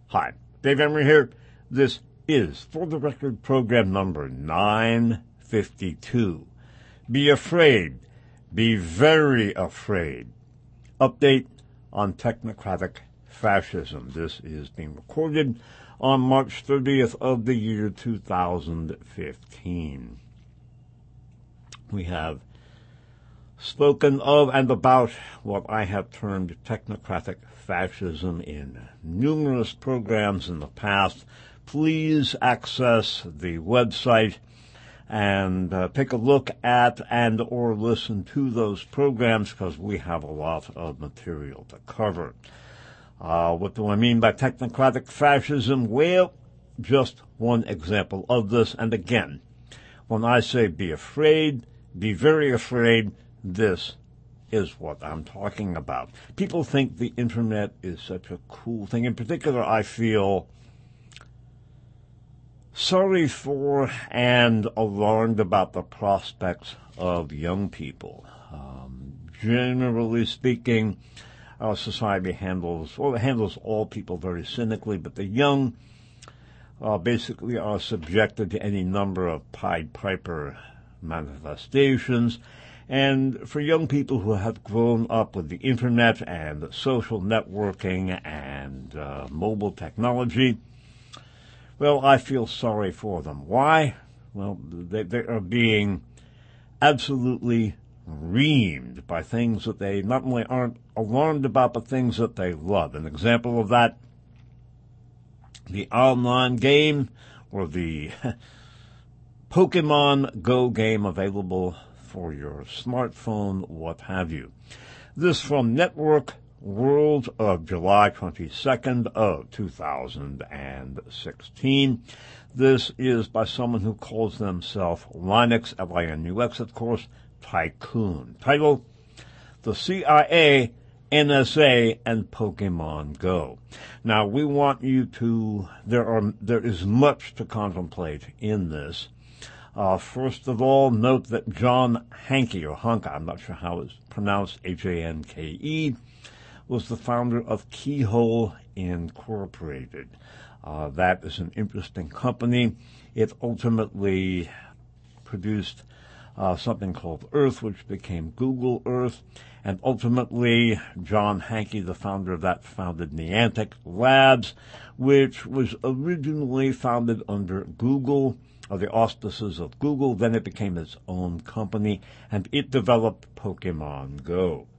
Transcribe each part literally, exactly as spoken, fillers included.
Hi, Dave Emery here. This is, for the record, program number nine fifty-two. Be afraid. Be very afraid. Update on technocratic fascism. This is being recorded on March thirtieth of the year two thousand fifteen. We have spoken of and about what I have termed technocratic fascism in numerous programs in the past. Please access the website and uh, take a look at and or listen to those programs because we have a lot of material to cover. Uh, what do I mean by technocratic fascism? Well, just one example of this. And again, when I say be afraid, be very afraid, this is what I'm talking about. People think the internet is such a cool thing. In particular, I feel sorry for and alarmed about the prospects of young people. Um, generally speaking, our society handles, well, it handles all people very cynically, but the young uh, basically are subjected to any number of Pied Piper manifestations. And for young people who have grown up with the internet and social networking and uh, mobile technology, well, I feel sorry for them. Why? Well, they, they are being absolutely reamed by things that they not only aren't alarmed about, but things that they love. An example of that, the online game or the Pokemon Go game available for your smartphone, what have you. This from Network World of July twenty-second of two thousand sixteen. This is by someone who calls themselves Linux, L I N U X, of course, Tycoon. Title, The C I A, N S A, and Pokemon Go. Now, we want you to, there are, there is much to contemplate in this. Uh, first of all, note that John Hanke, or Hanke, I'm not sure how it's pronounced, H A N K E, was the founder of Keyhole Incorporated. Uh, that is an interesting company. It ultimately produced uh, something called Earth, which became Google Earth. And ultimately, John Hanke, the founder of that, founded Niantic Labs, which was originally founded under Google, or the auspices of Google. Then it became its own company, and it developed Pokemon Go.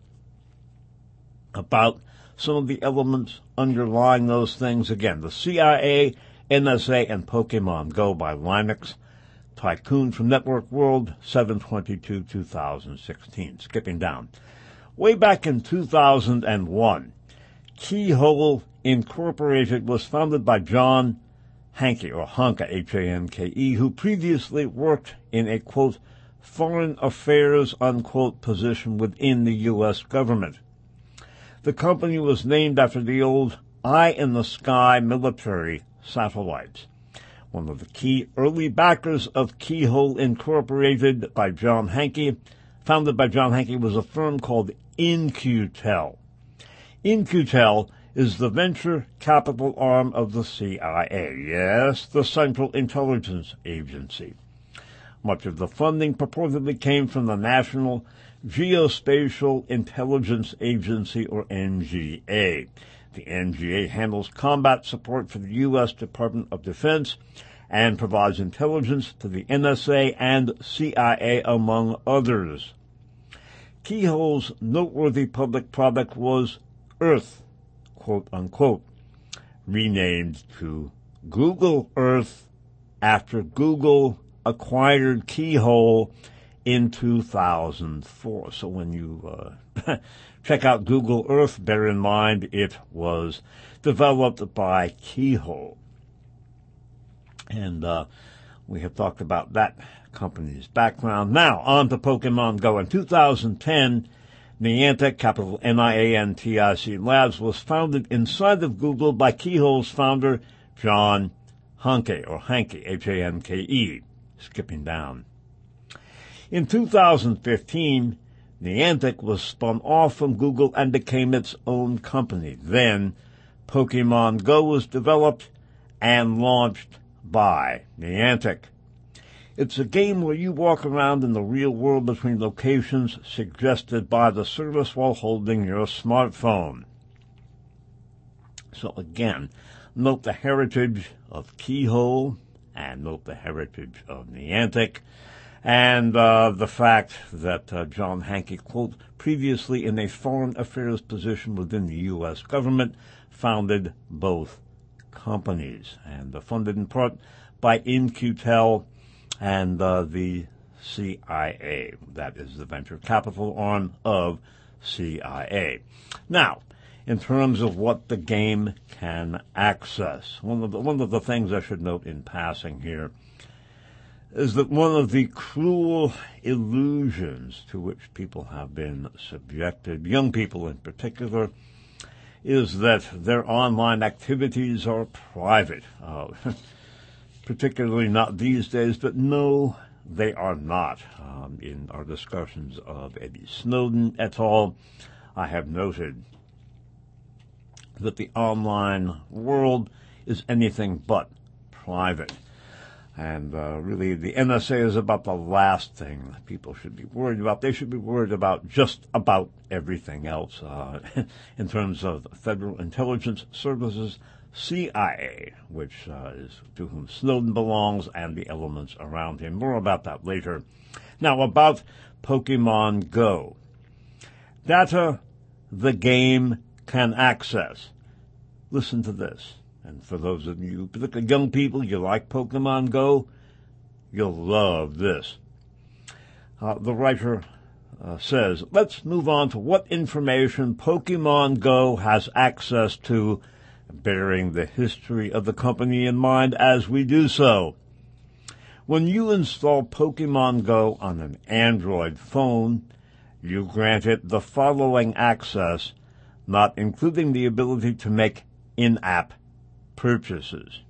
About some of the elements underlying those things, again, the C I A, N S A, and Pokemon Go by Linux. Tycoon from Network World, seven twenty-two two thousand sixteen. Skipping down. Way back in two thousand one, Keyhole Incorporated was founded by John Hanke, or Hanke, H A N K E, who previously worked in a, quote, foreign affairs, unquote, position within the U S government. The company was named after the old eye-in-the-sky military satellites. One of the key early backers of Keyhole Incorporated by John Hanke, founded by John Hanke, was a firm called In-Q-Tel. In-Q-Tel is the venture capital arm of the C I A, yes, the Central Intelligence Agency. Much of the funding purportedly came from the National Geospatial Intelligence Agency, or N G A. The N G A handles combat support for the U S Department of Defense and provides intelligence to the N S A and C I A, among others. Keyhole's noteworthy public product was Earth, quote unquote, renamed to Google Earth after Google acquired Keyhole in two thousand four. So when you uh, check out Google Earth, bear in mind it was developed by Keyhole. And uh, we have talked about that company's background. Now, on to Pokemon Go. In two thousand ten, Niantic, capital N I A N T I C Labs, was founded inside of Google by Keyhole's founder, John Hanke, or Hanke, H A N K E. Skipping down. In two thousand fifteen, Niantic was spun off from Google and became its own company. Then, Pokemon Go was developed and launched by Niantic. It's a game where you walk around in the real world between locations suggested by the service while holding your smartphone. So again, note the heritage of Keyhole, and note the heritage of Niantic, and uh, the fact that uh, John Hanke, quote, previously in a foreign affairs position within the U S government, founded both companies, and uh, funded in part by In Q Tel and uh, the C I A. That is the venture capital arm of C I A. Now, in terms of what the game can access, one of the, one of the things I should note in passing here is that one of the cruel illusions to which people have been subjected, young people in particular, is that their online activities are private. Uh, particularly not these days, but no, they are not. Um, in our discussions of Eddie Snowden et al., I have noted that the online world is anything but private. And uh, really, the N S A is about the last thing people should be worried about. They should be worried about just about everything else uh, in terms of federal intelligence services, C I A, which uh, is to whom Snowden belongs, and the elements around him. More about that later. Now, about Pokemon Go. Data the game can access. Listen to this. And for those of you, particularly young people, you like Pokemon Go, you'll love this. Uh, the writer uh, says, let's move on to what information Pokemon Go has access to, bearing the history of the company in mind as we do so. When you install Pokemon Go on an Android phone, you grant it the following access, not including the ability to make in-app purchases.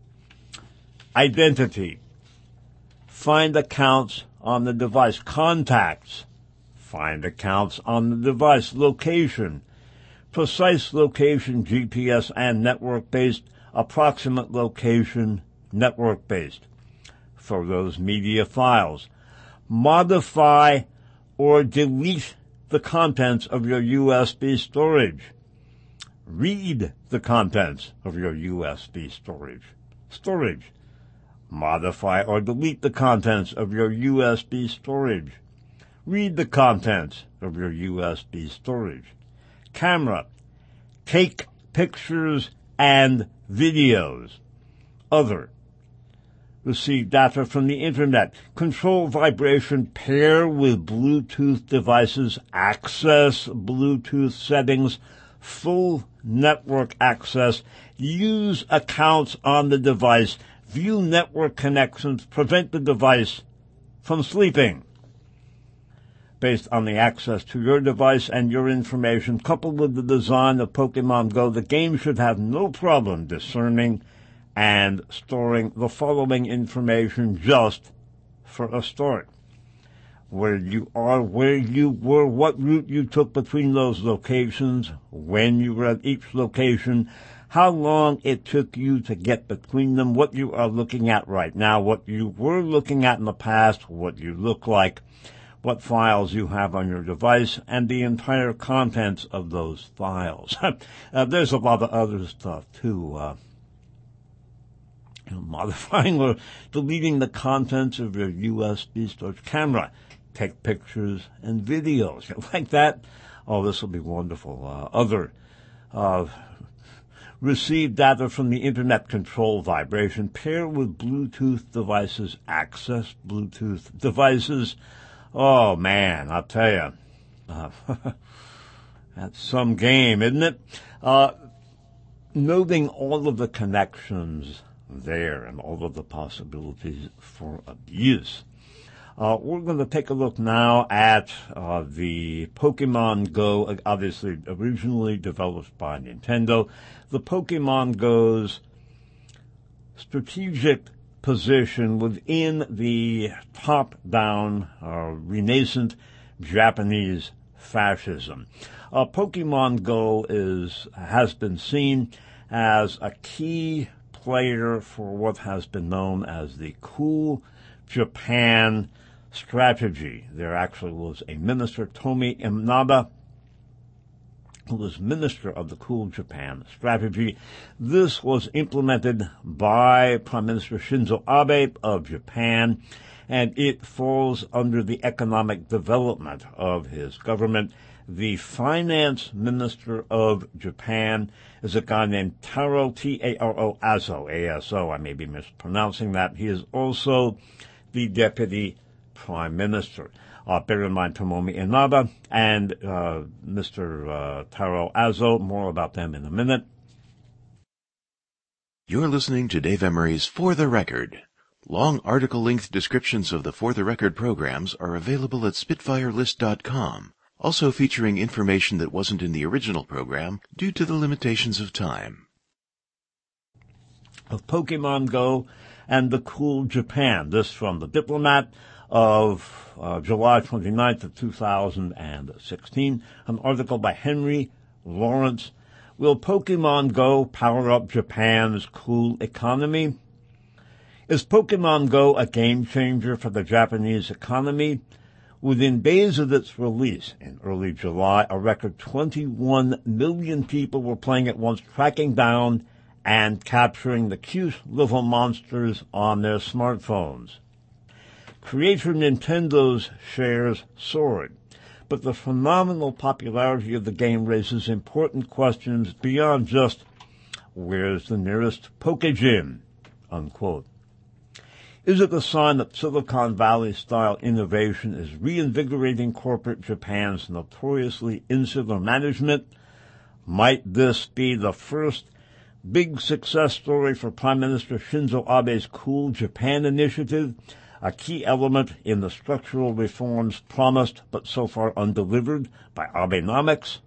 Identity. Find accounts on the device. Contacts. Find accounts on the device. Location. Precise location, G P S and network-based. Approximate location, network-based. For those media files. Modify or delete the contents of your U S B storage. Read the contents of your U S B storage. Storage. Modify or delete the contents of your U S B storage. Read the contents of your U S B storage. Camera. Take pictures and videos. Other. Receive data from the Internet. Control vibration. Pair with Bluetooth devices. Access Bluetooth settings. Full network access. Use accounts on the device. View network connections. Prevent the device from sleeping. Based on the access to your device and your information, coupled with the design of Pokemon Go, the game should have no problem discerning and storing the following information just for a start. Where you are, where you were, what route you took between those locations, when you were at each location, how long it took you to get between them, what you are looking at right now, what you were looking at in the past, what you look like, what files you have on your device, and the entire contents of those files. uh, there's a lot of other stuff, too. Uh, you know, modifying or deleting the contents of your U S B storage. Camera. Take pictures and videos. You like that? Oh, this will be wonderful. Uh, other. Uh, receive data from the Internet. Control vibration. Pair with Bluetooth devices. Access Bluetooth devices. Oh, man, I'll tell you. Uh, that's some game, isn't it? Uh, noting all of the connections there and all of the possibilities for abuse. Uh, we're going to take a look now at uh, the Pokemon Go, obviously originally developed by Nintendo. The Pokemon Go's strategic position within the top-down, uh, renascent Japanese fascism. Uh, Pokemon Go is has been seen as a key player for what has been known as the Cool Japan strategy. There actually was a minister, Tomi Inaba, who was minister of the Cool Japan strategy. This was implemented by Prime Minister Shinzo Abe of Japan, and it falls under the economic development of his government. The finance minister of Japan is a guy named Taro, T A R O, Aso, A S O. I may be mispronouncing that. He is also the deputy prime minister. Uh, bear in mind Tomomi Inaba and uh, Mister Uh, Taro Aso. More about them in a minute. You're listening to Dave Emery's For the Record. Long article-length descriptions of the For the Record programs are available at spitfire list dot com, also featuring information that wasn't in the original program due to the limitations of time. Of Pokemon Go and the Cool Japan. This from the Diplomat of uh, July twenty-ninth of two thousand sixteen. An article by Henry Lawrence. Will Pokemon Go power up Japan's cool economy? Is Pokemon Go a game changer for the Japanese economy? Within days of its release in early July, a record twenty-one million people were playing at once, tracking down and capturing the cute little monsters on their smartphones. Creator Nintendo's shares soared, but the phenomenal popularity of the game raises important questions beyond just, where's the nearest Poke-Gym, unquote. Is it a sign that Silicon Valley-style innovation is reinvigorating corporate Japan's notoriously insular management? Might this be the first big success story for Prime Minister Shinzo Abe's Cool Japan initiative, a key element in the structural reforms promised but so far undelivered by Abenomics?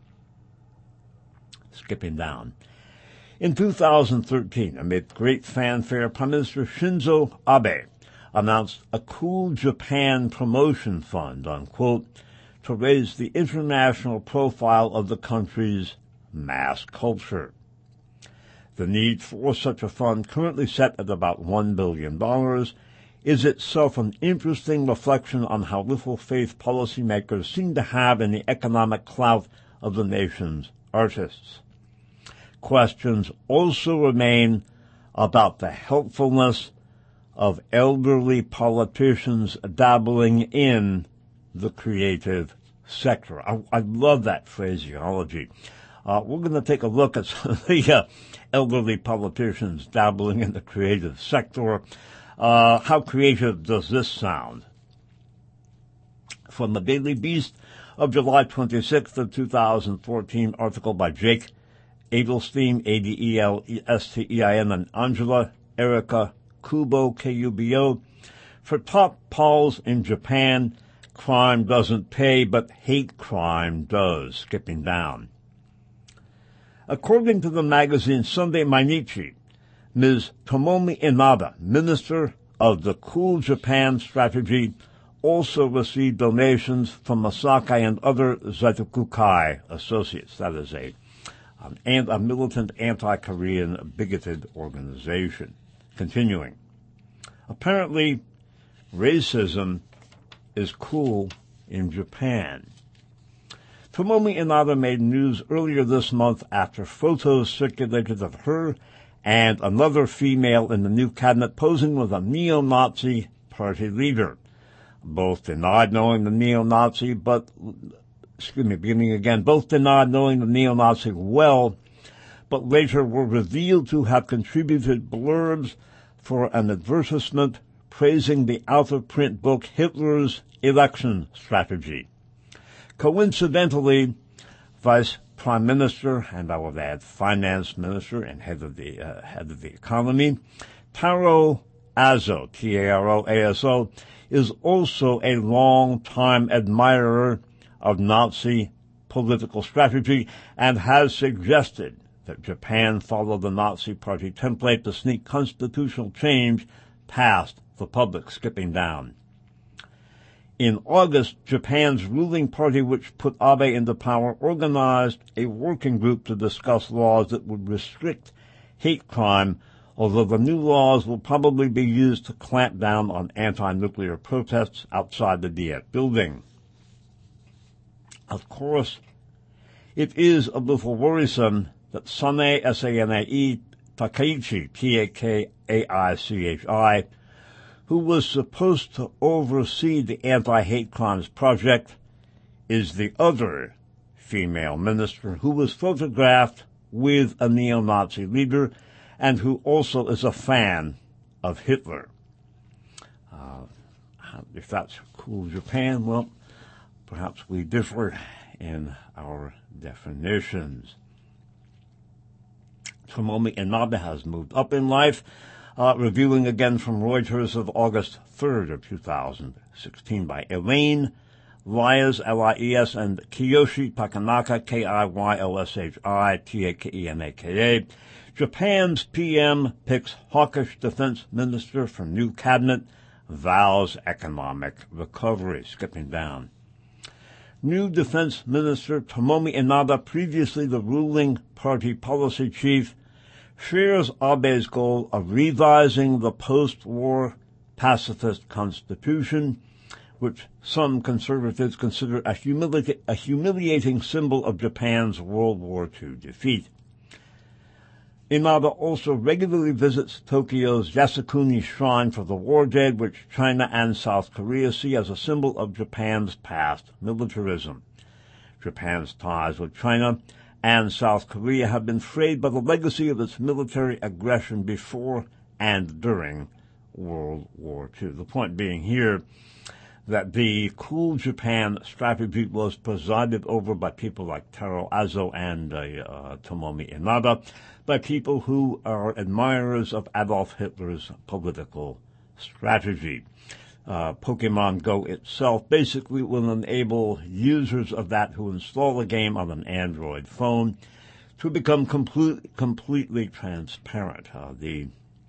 Skipping down. In two thousand thirteen, amid great fanfare, Prime Minister Shinzo Abe announced a Cool Japan promotion fund, unquote, to raise the international profile of the country's mass culture. The need for such a fund, currently set at about one billion dollars, is itself an interesting reflection on how little faith policymakers seem to have in the economic clout of the nation's artists. Questions also remain about the helpfulness of elderly politicians dabbling in the creative sector. I, I love that phraseology. Uh, we're going to take a look at some of the uh, elderly politicians dabbling in the creative sector. Uh, how creative does this sound? From the Daily Beast of July twenty-sixth of two thousand fourteen, article by Jake Adelstein, A D E L S T E I N, and Angela Erica Kubo, K U B O. For top polls in Japan, crime doesn't pay, but hate crime does. Skipping down. According to the magazine Sunday Mainichi, Miz Tomomi Inaba, minister of the Cool Japan strategy, also received donations from Masakai and other Zaitokukai associates. That is a Um, and a militant anti-Korean bigoted organization. Continuing. Apparently, racism is cool in Japan. Tomomi Inaba made news earlier this month after photos circulated of her and another female in the new cabinet posing with a neo-Nazi party leader. Both denied knowing the neo-Nazi, but excuse me, beginning again, both denied knowing the neo-Nazi well, but later were revealed to have contributed blurbs for an advertisement praising the out-of-print book Hitler's Election Strategy. Coincidentally, Vice Prime Minister, and I would add Finance Minister and head of the uh, head of the economy, Taro Aso, T A R O A S O, is also a long-time admirer of Nazi political strategy and has suggested that Japan follow the Nazi Party template to sneak constitutional change past the public. Skipping down. In August, Japan's ruling party, which put Abe into power, organized a working group to discuss laws that would restrict hate crime, although the new laws will probably be used to clamp down on anti-nuclear protests outside the Diet building. Of course, it is a little worrisome that Sanae, S A N A E, Takaichi, T A K A I C H I, who was supposed to oversee the anti-hate crimes project, is the other female minister who was photographed with a neo-Nazi leader and who also is a fan of Hitler. Uh, if that's cool Japan, well, perhaps we differ in our definitions. Tomomi Inaba has moved up in life, uh, reviewing again from Reuters of August third of two thousand sixteen by Elaine Lies, L I E S, and Kiyoshi Takanaka, K I Y L S H I T A K E N A K A. Japan's P M picks hawkish defense minister for new cabinet, vows economic recovery. Skipping down. New Defense Minister Tomomi Inaba, previously the ruling party policy chief, shares Abe's goal of revising the post-war pacifist constitution, which some conservatives consider a, humili- a humiliating symbol of Japan's World War Two defeat. Inaba also regularly visits Tokyo's Yasukuni Shrine for the War Dead, which China and South Korea see as a symbol of Japan's past militarism. Japan's ties with China and South Korea have been frayed by the legacy of its military aggression before and during World War Two. The point being here that the Cool Japan strategy was presided over by people like Taro Azo and uh, uh, Tomomi Inaba, by people who are admirers of Adolf Hitler's political strategy. Uh, Pokemon Go itself basically will enable users of that who install the game on an Android phone to become complete, completely transparent. Uh, the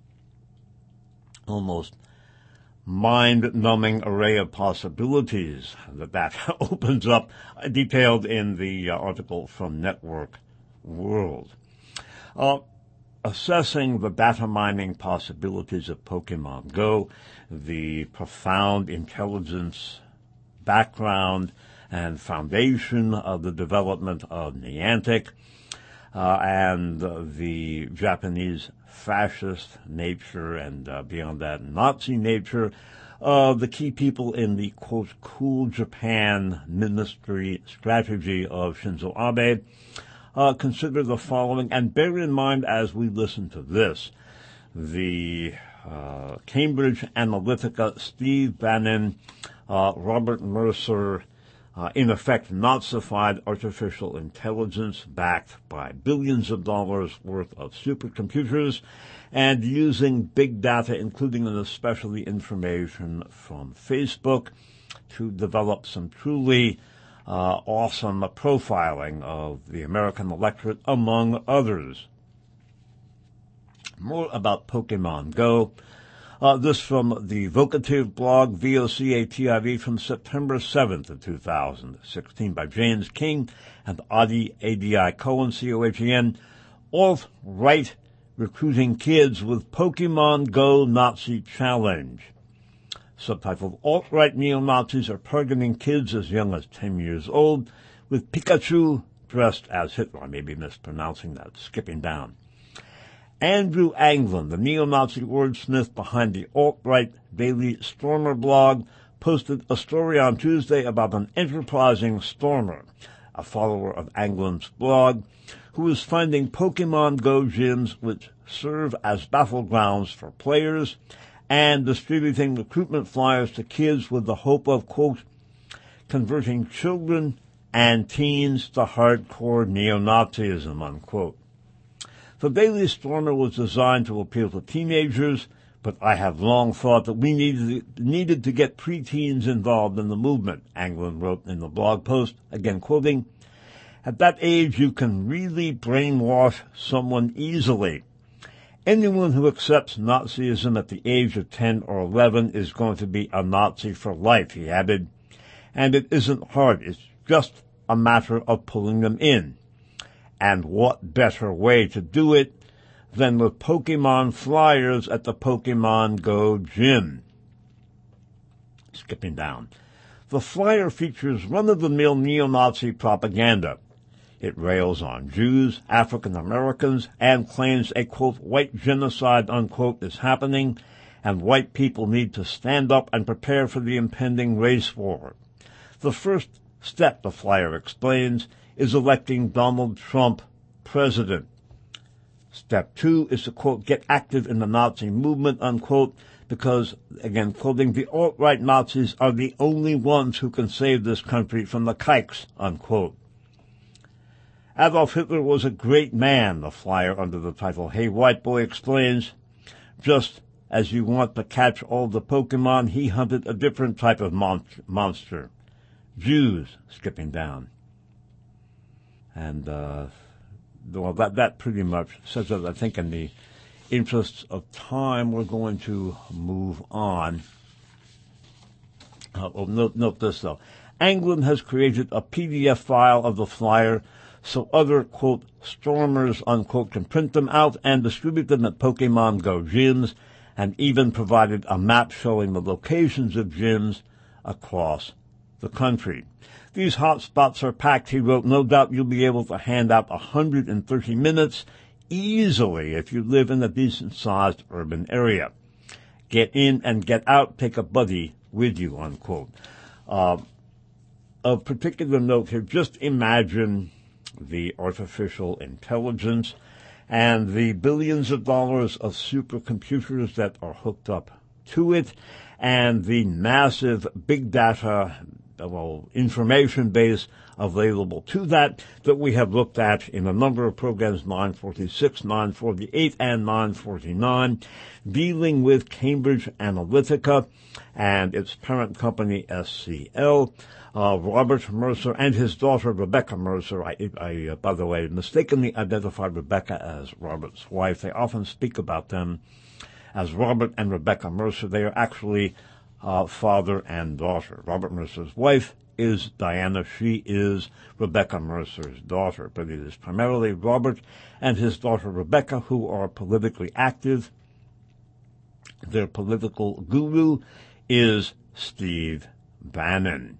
almost mind-numbing array of possibilities that that opens up, uh, detailed in the uh, article from Network World. Uh, assessing the data mining possibilities of Pokemon Go, the profound intelligence background and foundation of the development of Niantic, uh, and uh, the Japanese fascist nature and uh, beyond that Nazi nature of the key people in the, quote, Cool Japan ministry strategy of Shinzo Abe, uh, consider the following, and bear in mind as we listen to this, the uh, Cambridge Analytica, Steve Bannon, uh, Robert Mercer, Uh, in effect, Nazified artificial intelligence backed by billions of dollars worth of supercomputers and using big data, including and especially information from Facebook, to develop some truly uh, awesome profiling of the American electorate, among others. More about Pokemon Go. Uh, this from the Vocative blog, V O C A T I V, from September seventh of two thousand sixteen by James King and Adi, A D I Cohen, C O H E N. Alt-right recruiting kids with Pokemon Go Nazi challenge. Subtitled, Alt-right neo-Nazis are targeting kids as young as ten years old with Pikachu dressed as Hitler. I may be mispronouncing that, skipping down. Andrew Anglin, the neo-Nazi wordsmith behind the alt-right Daily Stormer blog, posted a story on Tuesday about an enterprising stormer, a follower of Anglin's blog, who is finding Pokemon Go gyms which serve as battlegrounds for players and distributing recruitment flyers to kids with the hope of, quote, converting children and teens to hardcore neo-Nazism, unquote. The Daily Stormer was designed to appeal to teenagers, but I have long thought that we needed, needed to get preteens involved in the movement, Anglin wrote in the blog post, again quoting, at that age you can really brainwash someone easily. Anyone who accepts Nazism at the age of ten or eleven is going to be a Nazi for life, he added. And it isn't hard. It's just a matter of pulling them in. And what better way to do it than with Pokemon flyers at the Pokemon Go gym? Skipping down. The flyer features run-of-the-mill neo-Nazi propaganda. It rails on Jews, African Americans, and claims a, quote, white genocide, unquote, is happening, and white people need to stand up and prepare for the impending race war. The first step, the flyer explains, is electing Donald Trump president. Step two is to, quote, get active in the Nazi movement, unquote, because, again, quoting, the alt-right Nazis are the only ones who can save this country from the kikes, unquote. Adolf Hitler was a great man, the flyer under the title Hey White Boy explains. Just as you want to catch all the Pokemon, he hunted a different type of mon- monster. Jews, skipping down. And, uh, well, that, that pretty much says that. I think in the interests of time, we're going to move on. Uh, oh, note, note this, though. Anglin has created a P D F file of the flyer so other, quote, stormers, unquote, can print them out and distribute them at Pokemon Go gyms, and even provided a map showing the locations of gyms across the country. These hot spots are packed, he wrote. No doubt you'll be able to hand out one hundred thirty minutes easily if you live in a decent-sized urban area. Get in and get out, take a buddy with you, unquote. Uh, of particular note here, just imagine the artificial intelligence and the billions of dollars of supercomputers that are hooked up to it, and the massive big data, well, information base available to that, that we have looked at in a number of programs, nine forty-six, nine forty-eight, and nine forty-nine, dealing with Cambridge Analytica and its parent company, S C L. Uh, Robert Mercer and his daughter, Rebecca Mercer. I, I uh, by the way, mistakenly identified Rebecca as Robert's wife. They often speak about them as Robert and Rebecca Mercer. They are actually uh, father and daughter. Robert Mercer's wife is Diana. She is Rebecca Mercer's daughter. But it is primarily Robert and his daughter, Rebecca, who are politically active. Their political guru is Steve Bannon.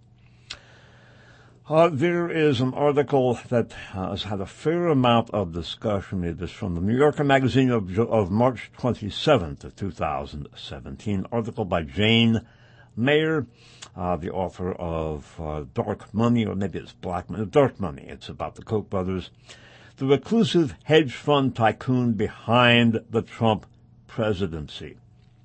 Uh, there is an article that uh, has had a fair amount of discussion. It is from the New Yorker magazine of, of March twenty-seventh of two thousand seventeen. Article by Jane Mayer, uh, the author of uh, Dark Money, or maybe it's Black Money, Dark Money. It's about the Koch brothers, the reclusive hedge fund tycoon behind the Trump presidency.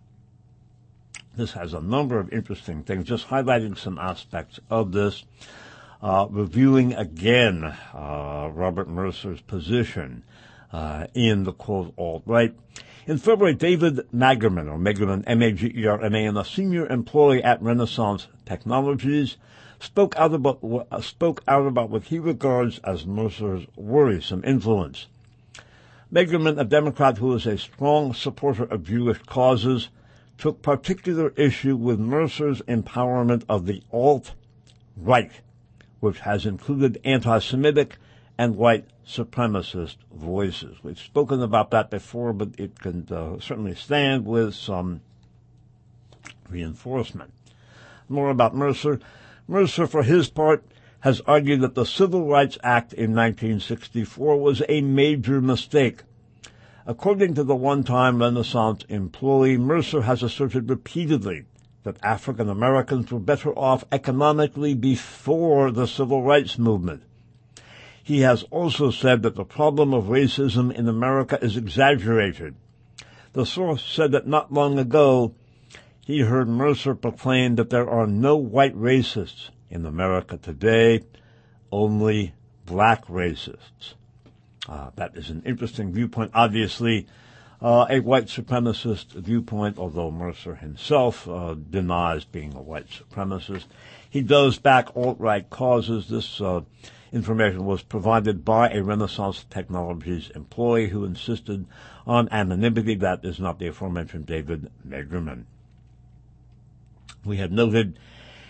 This has a number of interesting things, just highlighting some aspects of this. Uh, reviewing again uh, Robert Mercer's position uh, in the, quote, alt-right. In February, David Magerman, or Magerman, M A G E R M A N, a senior employee at Renaissance Technologies, spoke out about uh, spoke out about what he regards as Mercer's worrisome influence. Magerman, a Democrat who is a strong supporter of Jewish causes, took particular issue with Mercer's empowerment of the alt-right, which has included anti-Semitic and white supremacist voices. We've spoken about that before, but it can uh, certainly stand with some reinforcement. More about Mercer. Mercer, for his part, has argued that the Civil Rights Act in nineteen sixty-four was a major mistake. According to the one-time Renaissance employee, Mercer has asserted repeatedly that African Americans were better off economically before the civil rights movement. He has also said that the problem of racism in America is exaggerated. The source said that not long ago he heard Mercer proclaim that there are no white racists in America today, only black racists. Uh, that is an interesting viewpoint. Obviously, Uh, a white supremacist viewpoint, although Mercer himself uh, denies being a white supremacist. He does back alt-right causes. This uh, information was provided by a Renaissance Technologies employee who insisted on anonymity. That is not the aforementioned David Magerman. We have noted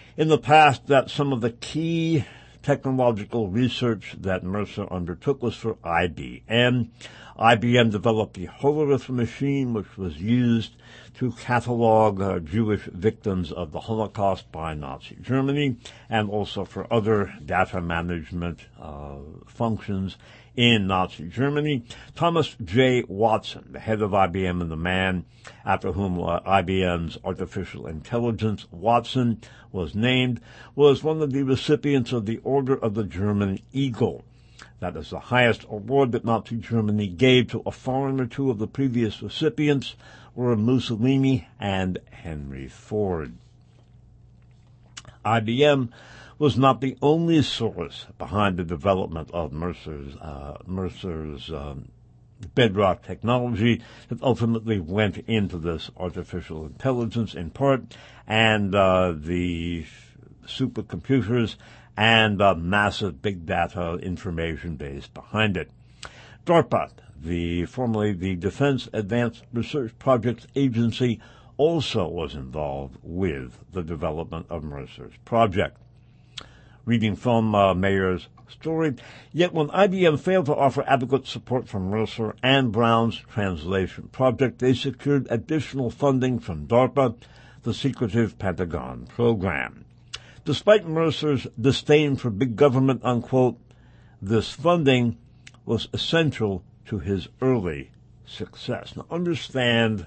in the past that some of the key technological research that Mercer undertook was for I B M. I B M developed the Hollerith machine, which was used to catalog uh, Jewish victims of the Holocaust by Nazi Germany, and also for other data management uh, functions in Nazi Germany. Thomas J. Watson, the head of I B M and the man after whom uh, I B M's artificial intelligence, Watson, was named, was one of the recipients of the Order of the German Eagle. That is the highest award that Nazi Germany gave to a foreigner. Two of the previous recipients were Mussolini and Henry Ford. I B M was not the only source behind the development of Mercer's, uh, Mercer's um, bedrock technology that ultimately went into this artificial intelligence in part, and uh, the supercomputers and uh, massive big data information base behind it. DARPA, the formerly the Defense Advanced Research Projects Agency, also was involved with the development of Mercer's project. Reading from uh, Mayer's story, yet when I B M failed to offer adequate support from Mercer and Brown's translation project, they secured additional funding from DARPA, the secretive Pentagon program. Despite Mercer's disdain for big government, unquote, this funding was essential to his early success. Now understand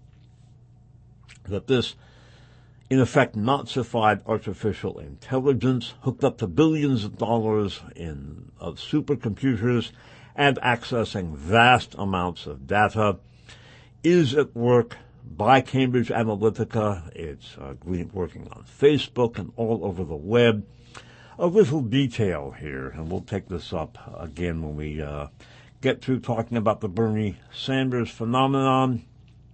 that this, in effect, Nazified artificial intelligence, hooked up to billions of dollars in of supercomputers and accessing vast amounts of data, is at work by Cambridge Analytica. It's uh, working on Facebook and all over the web. A little detail here, and we'll take this up again when we uh, get through talking about the Bernie Sanders phenomenon.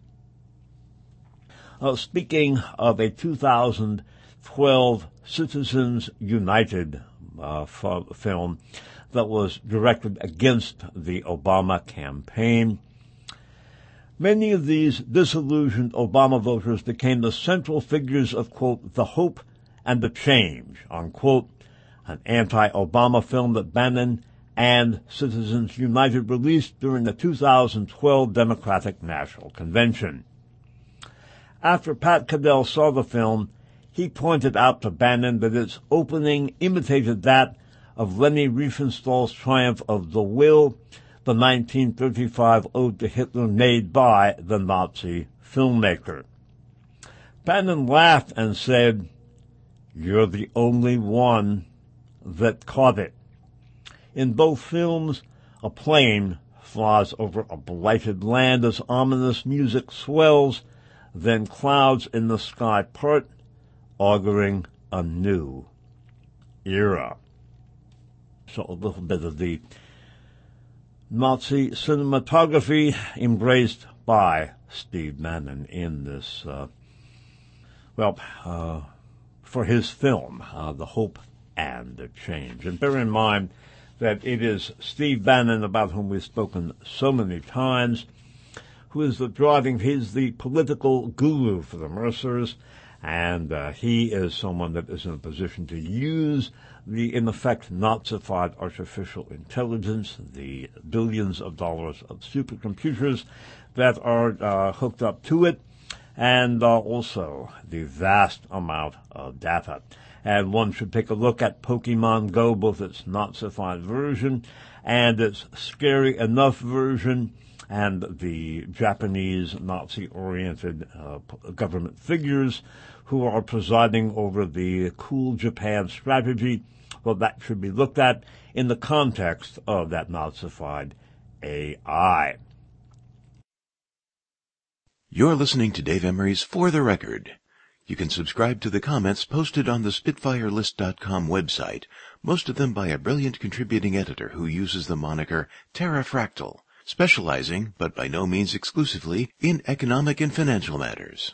Uh, speaking of a two thousand twelve Citizens United uh, f- film that was directed against the Obama campaign, many of these disillusioned Obama voters became the central figures of, quote, the hope and the change, unquote, an anti-Obama film that Bannon and Citizens United released during the two thousand twelve Democratic National Convention. After Pat Cadell saw the film, he pointed out to Bannon that its opening imitated that of Leni Riefenstahl's Triumph of the Will, the nineteen thirty-five ode to Hitler made by the Nazi filmmaker. Bannon laughed and said, "You're the only one that caught it." In both films, a plane flies over a blighted land as ominous music swells, then clouds in the sky part, auguring a new era. So a little bit of the Nazi cinematography embraced by Steve Bannon in this, uh, well, uh, for his film, uh, The Hope and the Change. And bear in mind that it is Steve Bannon, about whom we've spoken so many times, who is the driving, he's the political guru for the Mercers, and uh, he is someone that is in a position to use the, in effect, Nazified artificial intelligence, the billions of dollars of supercomputers that are uh, hooked up to it, and uh, also the vast amount of data. And one should take a look at Pokemon Go, both its Nazified version and its scary enough version, and the Japanese Nazi-oriented uh, government figures who are presiding over the Cool Japan strategy. Well, that should be looked at in the context of that Nazified A I. You're listening to Dave Emery's For the Record. You can subscribe to the comments posted on the Spitfire List dot com website, most of them by a brilliant contributing editor who uses the moniker Terrafractal, specializing, but by no means exclusively, in economic and financial matters.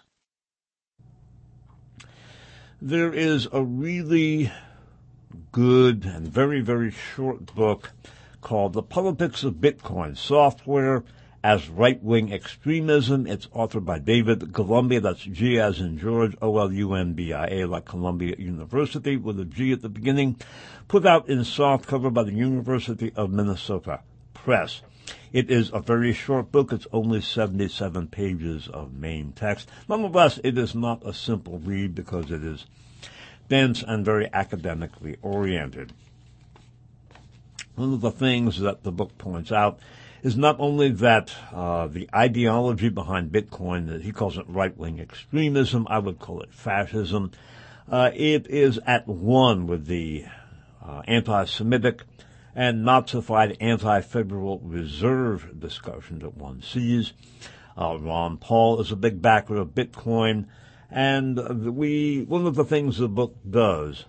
There is a really good and very, very short book called The Politics of Bitcoin Software as Right-Wing Extremism. It's authored by David Columbia, that's G as in George, O L U M B I A, like Columbia University, with a G at the beginning, put out in softcover by the University of Minnesota Press. It is a very short book. It's only seventy-seven pages of main text. Nonetheless, it is not a simple read because it is dense and very academically oriented. One of the things that the book points out is not only that uh, the ideology behind Bitcoin, that he calls it right-wing extremism, I would call it fascism, uh, it is at one with the uh, anti-Semitic and Nazified anti-Federal Reserve discussion that one sees. Uh, Ron Paul is a big backer of Bitcoin, and we one of the things the book does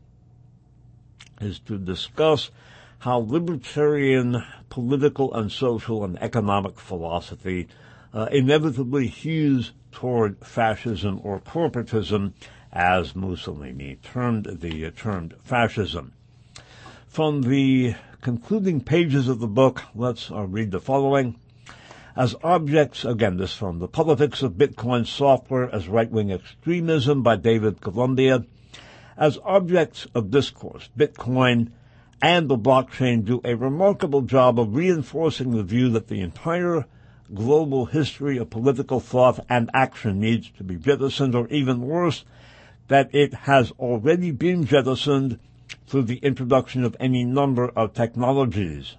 is to discuss how libertarian political and social and economic philosophy uh, inevitably hews toward fascism or corporatism, as Mussolini termed the uh, termed fascism. From the concluding pages of the book, let's uh, read the following. As objects, again, this from The Politics of Bitcoin Software as Right-Wing Extremism by David Columbia. As objects of discourse, Bitcoin and the blockchain do a remarkable job of reinforcing the view that the entire global history of political thought and action needs to be jettisoned, or even worse, that it has already been jettisoned through the introduction of any number of technologies.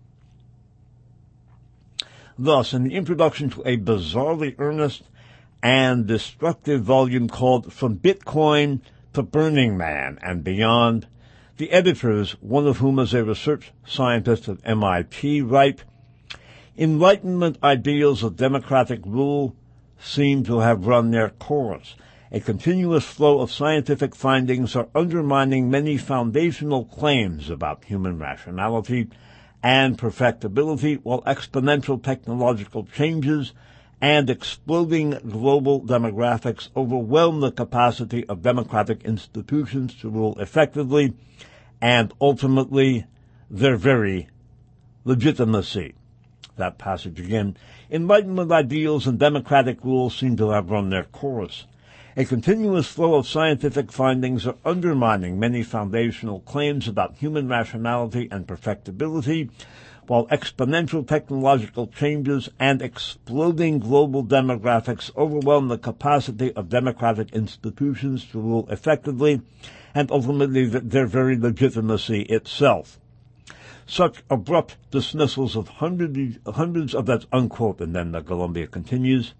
Thus, in the introduction to a bizarrely earnest and destructive volume called From Bitcoin to Burning Man and Beyond, the editors, one of whom is a research scientist at M I T, write, Enlightenment ideals of democratic rule seem to have run their course. A continuous flow of scientific findings are undermining many foundational claims about human rationality and perfectibility, while exponential technological changes and exploding global demographics overwhelm the capacity of democratic institutions to rule effectively and ultimately their very legitimacy. That passage again. Enlightenment ideals and democratic rules seem to have run their course. A continuous flow of scientific findings are undermining many foundational claims about human rationality and perfectibility, while exponential technological changes and exploding global demographics overwhelm the capacity of democratic institutions to rule effectively and ultimately their very legitimacy itself. Such abrupt dismissals of hundreds, hundreds of that's unquote, and then the Columbia continues,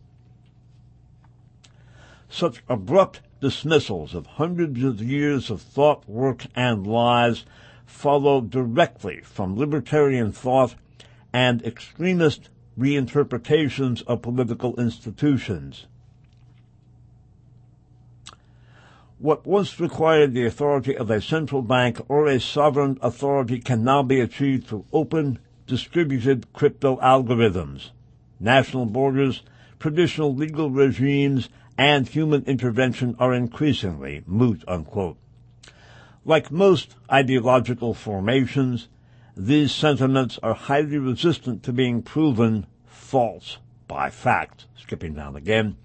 such abrupt dismissals of hundreds of years of thought, work, and lies follow directly from libertarian thought and extremist reinterpretations of political institutions. What once required the authority of a central bank or a sovereign authority can now be achieved through open, distributed crypto algorithms. National borders, traditional legal regimes, and human intervention are increasingly moot, unquote. Like most ideological formations, these sentiments are highly resistant to being proven false by fact. Skipping down again.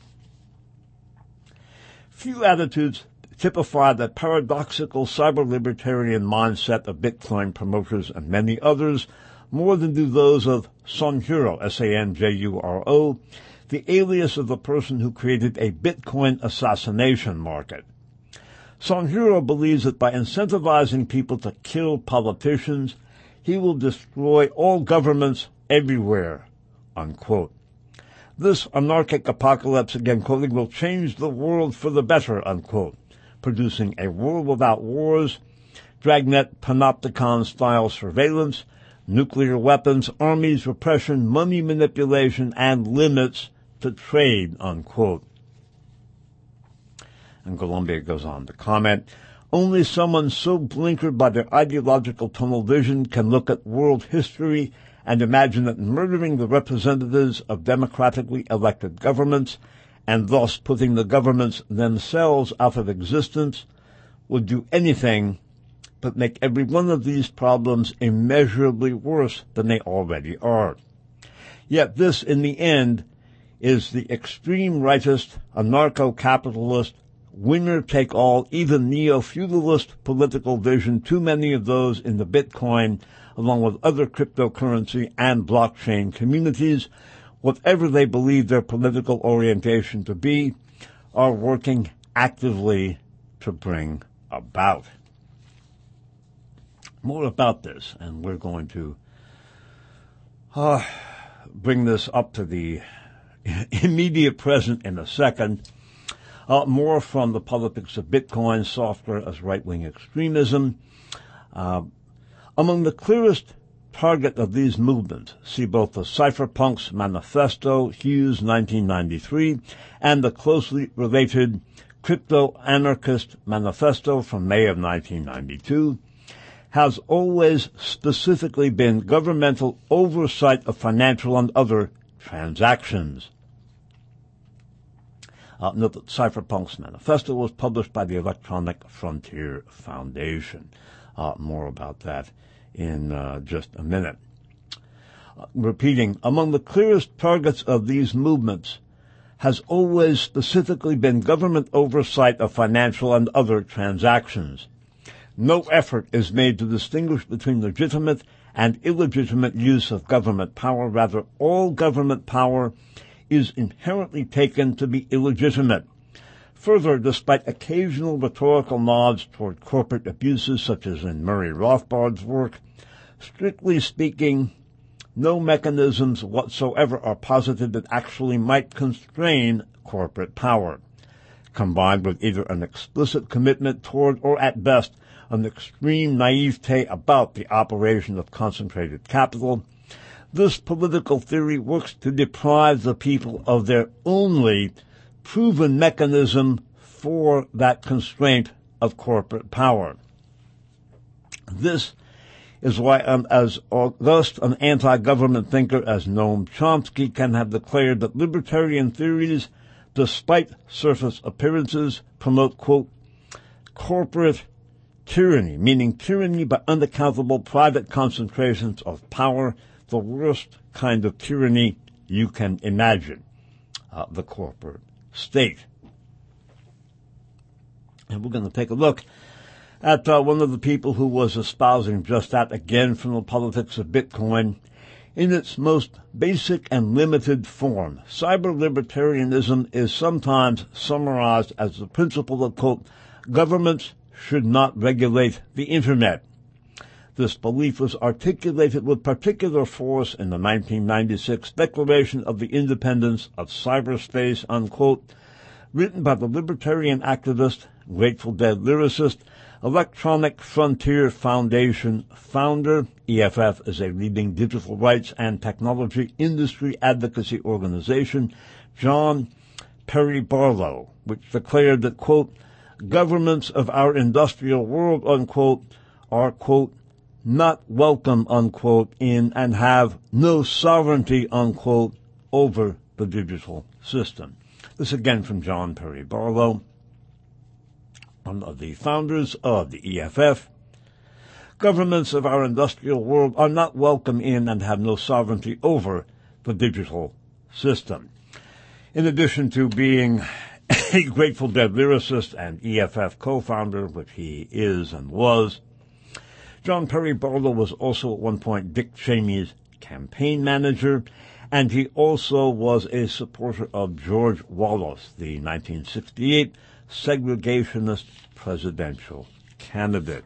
Few attitudes typify the paradoxical cyber-libertarian mindset of Bitcoin promoters and many others more than do those of Sanjuro, S A N J U R O, the alias of the person who created a Bitcoin assassination market. Sanjuro believes that by incentivizing people to kill politicians, he will destroy all governments everywhere, unquote. This anarchic apocalypse, again quoting, will change the world for the better, unquote, producing a world without wars, dragnet panopticon-style surveillance, nuclear weapons, armies, repression, money manipulation, and limits to trade, unquote. And Columbia goes on to comment, only someone so blinkered by their ideological tunnel vision can look at world history and imagine that murdering the representatives of democratically elected governments and thus putting the governments themselves out of existence would do anything but make every one of these problems immeasurably worse than they already are. Yet this, in the end, is the extreme rightist, anarcho-capitalist, winner-take-all, even neo-feudalist political vision, too many of those in the Bitcoin, along with other cryptocurrency and blockchain communities, whatever they believe their political orientation to be, are working actively to bring about. More about this, and we're going to uh, bring this up to the immediate present in a second. Uh, more from the politics of Bitcoin, software as right-wing extremism. Uh, among the clearest target of these movements, see both the Cypherpunks Manifesto, Hughes nineteen ninety-three, and the closely related Crypto-Anarchist Manifesto from May of nineteen ninety-two, has always specifically been governmental oversight of financial and other transactions. Uh, note that Cypherpunks Manifesto was published by the Electronic Frontier Foundation. Uh, more about that in uh, just a minute. Uh, repeating, among the clearest targets of these movements has always specifically been government oversight of financial and other transactions. No effort is made to distinguish between legitimate and illegitimate use of government power. Rather, all government power is inherently taken to be illegitimate. Further, despite occasional rhetorical nods toward corporate abuses, such as in Murray Rothbard's work, strictly speaking, no mechanisms whatsoever are posited that actually might constrain corporate power. Combined with either an explicit commitment toward, or at best, an extreme naivete about the operation of concentrated capital, this political theory works to deprive the people of their only proven mechanism for that constraint of corporate power. This is why um, as august an anti-government thinker as Noam Chomsky can have declared that libertarian theories, despite surface appearances, promote, quote, corporate tyranny, meaning tyranny by unaccountable private concentrations of power, the worst kind of tyranny you can imagine, uh, the corporate state. And we're going to take a look at uh, one of the people who was espousing just that, again from the politics of Bitcoin, in its most basic and limited form. Cyber libertarianism is sometimes summarized as the principle that, quote, governments should not regulate the Internet. This belief was articulated with particular force in the nineteen ninety-six Declaration of the Independence of Cyberspace, unquote, written by the libertarian activist, Grateful Dead lyricist, Electronic Frontier Foundation founder. E F F is a leading digital rights and technology industry advocacy organization, John Perry Barlow, which declared that, quote, governments of our industrial world, unquote, are, quote, not welcome, unquote, in and have no sovereignty, unquote, over the digital system. This again from John Perry Barlow, one of the founders of the E F F. Governments of our industrial world are not welcome in and have no sovereignty over the digital system. In addition to being a Grateful Dead lyricist and E F F co-founder, which he is and was, John Perry Barlow was also at one point Dick Cheney's campaign manager, and he also was a supporter of George Wallace, the nineteen sixty-eight segregationist presidential candidate.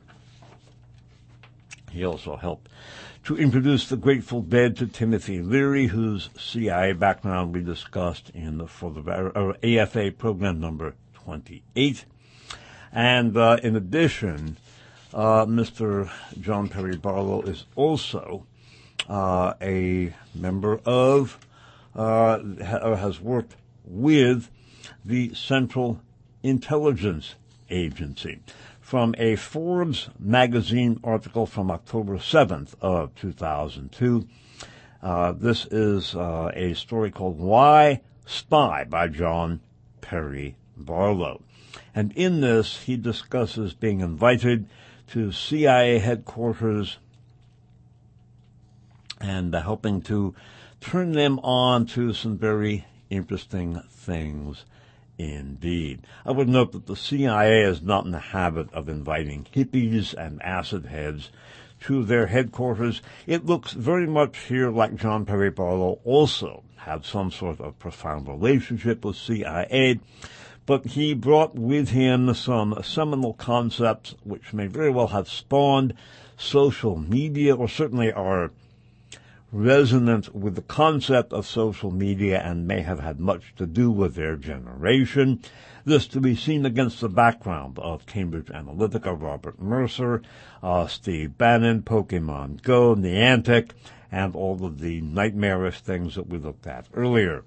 He also helped to introduce the Grateful Dead to Timothy Leary, whose C I A background we discussed in the for the A F A program number twenty-eight. And uh, in addition, uh, Mister John Perry Barlow is also uh, a member of, uh, ha- has worked with the Central Intelligence Agency. From a Forbes magazine article from October seventh of two thousand two, uh, this is uh, a story called Why Spy by John Perry Barlow. And in this, he discusses being invited to C I A headquarters and uh, helping to turn them on to some very interesting things indeed. I would note that the C I A is not in the habit of inviting hippies and acid heads to their headquarters. It looks very much here like John Perry Barlow also had some sort of profound relationship with C I A, but he brought with him some seminal concepts which may very well have spawned social media, or certainly are resonant with the concept of social media and may have had much to do with their generation. This to be seen against the background of Cambridge Analytica, Robert Mercer, uh, Steve Bannon, Pokemon Go, Niantic, and all of the nightmarish things that we looked at earlier.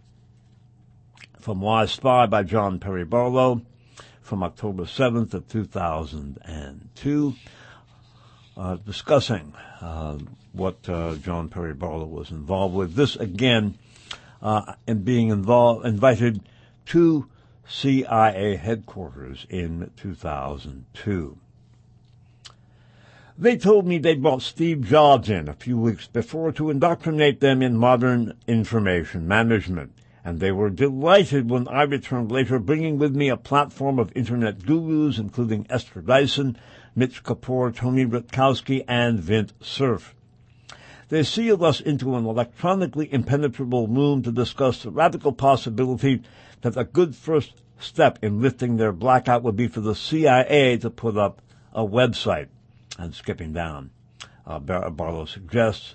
From Wise Spy by John Perry Barlow, from October seventh of two thousand two, uh, discussing uh, what uh, John Perry Barlow was involved with. This again, uh, in being involved, invited to C I A headquarters in two thousand two. They told me they brought Steve Jobs in a few weeks before to indoctrinate them in modern information management, and they were delighted when I returned later, bringing with me a platform of Internet gurus, including Esther Dyson, Mitch Kapor, Tony Rutkowski, and Vint Cerf. They sealed us into an electronically impenetrable room to discuss the radical possibility that a good first step in lifting their blackout would be for the C I A to put up a website. And skipping down, uh, Bar- Barlow suggests,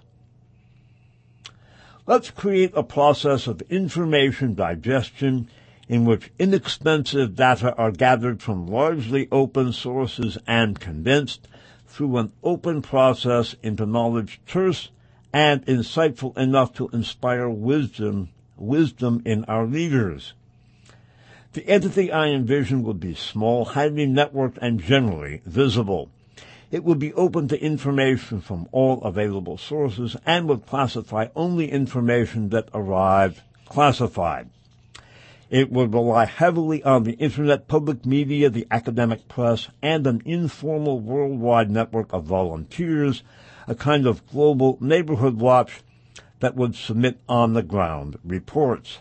let's create a process of information digestion in which inexpensive data are gathered from largely open sources and condensed through an open process into knowledge terse and insightful enough to inspire wisdom, wisdom in our leaders. The entity I envision would be small, highly networked, and generally visible. It would be open to information from all available sources and would classify only information that arrived classified. It would rely heavily on the Internet, public media, the academic press, and an informal worldwide network of volunteers, a kind of global neighborhood watch that would submit on-the-ground reports.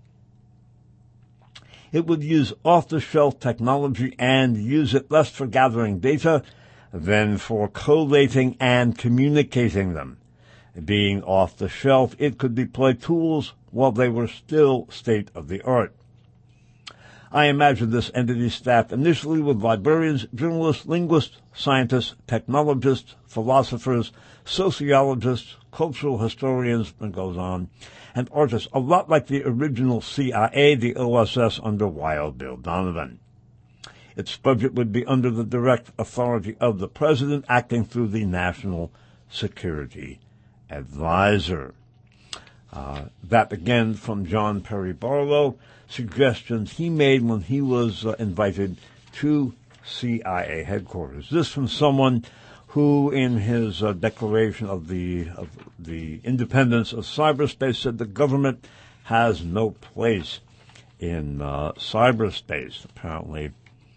It would use off-the-shelf technology and use it less for gathering data than for collating and communicating them. Being off the shelf, it could deploy tools while they were still state-of-the-art. I imagine this entity staffed initially with librarians, journalists, linguists, scientists, technologists, philosophers, sociologists, cultural historians, and goes on, and artists, a lot like the original C I A, the O S S under Wild Bill Donovan. Its budget would be under the direct authority of the President, acting through the National Security Advisor. Uh, that, again, from John Perry Barlow, suggestions he made when he was uh, invited to C I A headquarters. This from someone who, in his uh, declaration of the, of the independence of cyberspace, said the government has no place in uh, cyberspace. Apparently,